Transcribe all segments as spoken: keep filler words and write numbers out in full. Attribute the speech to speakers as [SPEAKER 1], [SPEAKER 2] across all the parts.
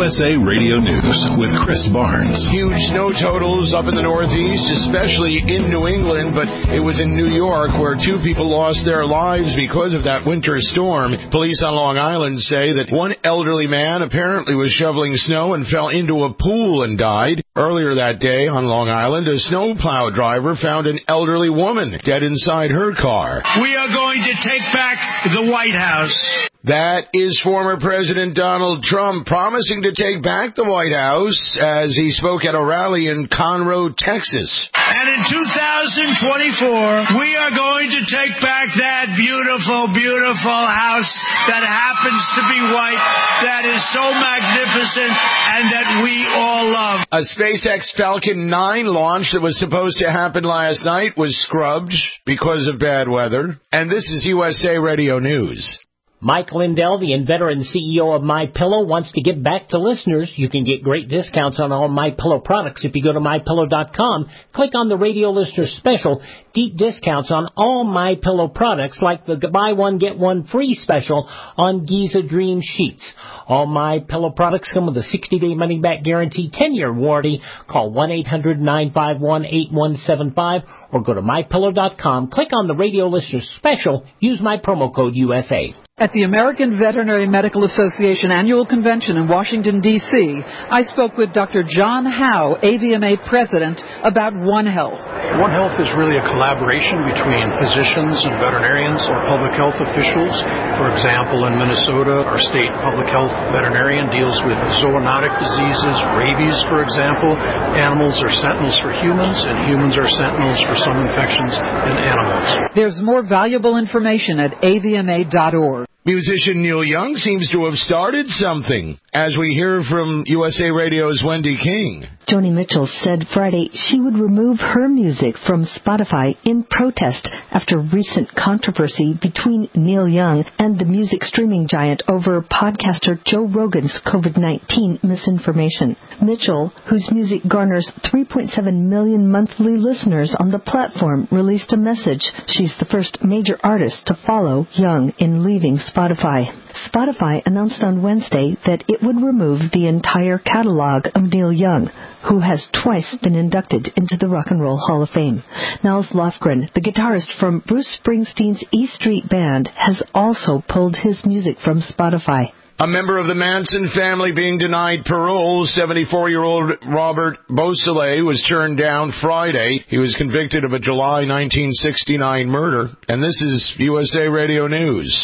[SPEAKER 1] U S A Radio News with Chris Barnes.
[SPEAKER 2] Huge snow totals up in the Northeast, especially in New England, but it was in New York where two people lost their lives because of that winter storm. Police on Long Island say that one elderly man apparently was shoveling snow and fell into a pool and died. Earlier that day on Long Island, a snowplow driver found an elderly woman dead inside her car.
[SPEAKER 3] We are going to take back the White House.
[SPEAKER 2] That is former President Donald Trump promising to take back the White House as he spoke at a rally in Conroe, Texas.
[SPEAKER 3] And in two thousand twenty-four, we are going to take back that beautiful, beautiful house that happens to be white, that is so magnificent, and that we all love.
[SPEAKER 2] A SpaceX Falcon nine launch that was supposed to happen last night was scrubbed because of bad weather. And this is U S A Radio News.
[SPEAKER 4] Mike Lindell, the inveterate C E O of MyPillow, wants to give back to listeners. You can get great discounts on all MyPillow products if you go to my pillow dot com. Click on the radio listener special. Deep discounts on all MyPillow products like the buy one, get one free special on Giza Dream Sheets. All MyPillow products come with a sixty-day money-back guarantee, ten-year warranty. Call one eight hundred nine five one eight one seven five or go to my pillow dot com. Click on the radio listener special. Use my promo code U S A.
[SPEAKER 5] At the American Veterinary Medical Association Annual Convention in Washington, D C, I spoke with Doctor John Howe, A V M A President, about One Health.
[SPEAKER 6] One Health is really a collaboration between physicians and veterinarians or public health officials. For example, in Minnesota, our state public health veterinarian deals with zoonotic diseases, rabies, for example. Animals are sentinels for humans, and humans are sentinels for some infections in animals.
[SPEAKER 5] There's more valuable information at A V M A dot org.
[SPEAKER 2] Musician Neil Young seems to have started something, as we hear from U S A Radio's Wendy King.
[SPEAKER 7] Joni Mitchell said Friday she would remove her music from Spotify in protest after recent controversy between Neil Young and the music streaming giant over podcaster Joe Rogan's COVID nineteen misinformation. Mitchell, whose music garners three point seven million monthly listeners on the platform, released a message. She's the first major artist to follow Young in leaving Spotify. Spotify announced on Wednesday that it would remove the entire catalog of Neil Young, who has twice been inducted into the Rock and Roll Hall of Fame. Nils Lofgren, the guitarist from Bruce Springsteen's E Street Band, has also pulled his music from Spotify.
[SPEAKER 2] A member of the Manson family being denied parole, seventy-four-year-old Robert Beausoleil was turned down Friday. He was convicted of a July nineteen sixty-nine murder. And this is U S A Radio News.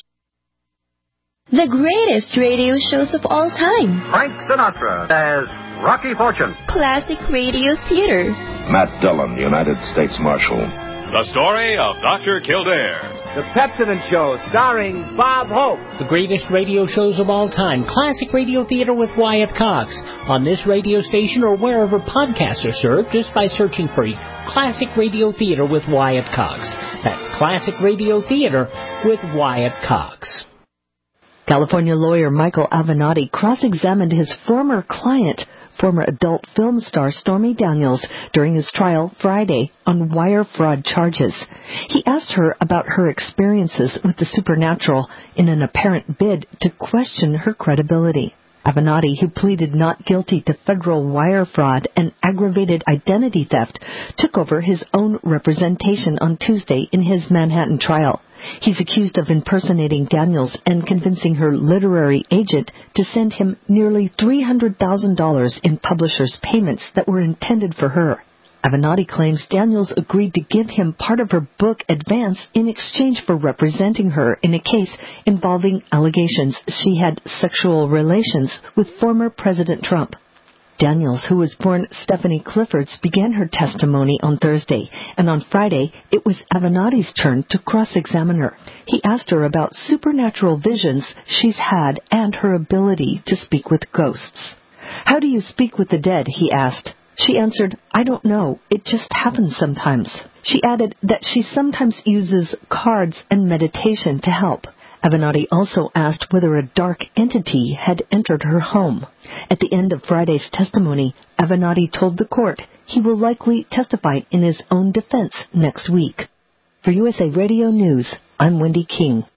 [SPEAKER 8] The greatest radio shows of all time.
[SPEAKER 9] Frank Sinatra as Rocky Fortune.
[SPEAKER 8] Classic radio theater.
[SPEAKER 10] Matt Dillon, United States Marshal.
[SPEAKER 11] The story of Doctor Kildare.
[SPEAKER 12] The Pepsodent Show, starring Bob Hope.
[SPEAKER 4] The greatest radio shows of all time. Classic radio theater with Wyatt Cox. On this radio station or wherever podcasts are served, just by searching for Classic Radio Theater with Wyatt Cox. That's Classic Radio Theater with Wyatt Cox.
[SPEAKER 7] California lawyer Michael Avenatti cross-examined his former client, former adult film star Stormy Daniels, during his trial Friday on wire fraud charges. He asked her about her experiences with the supernatural in an apparent bid to question her credibility. Avenatti, who pleaded not guilty to federal wire fraud and aggravated identity theft, took over his own representation on Tuesday in his Manhattan trial. He's accused of impersonating Daniels and convincing her literary agent to send him nearly three hundred thousand dollars in publishers' payments that were intended for her. Avenatti claims Daniels agreed to give him part of her book advance in exchange for representing her in a case involving allegations she had sexual relations with former President Trump. Daniels, who was born Stephanie Cliffords, began her testimony on Thursday, and on Friday it was Avenatti's turn to cross-examine her. He asked her about supernatural visions she's had and her ability to speak with ghosts. "How do you speak with the dead?" he asked. She answered, "I don't know. It just happens sometimes." She added that she sometimes uses cards and meditation to help. Avenatti also asked whether a dark entity had entered her home. At the end of Friday's testimony, Avenatti told the court he will likely testify in his own defense next week. For U S A Radio News, I'm Wendy King.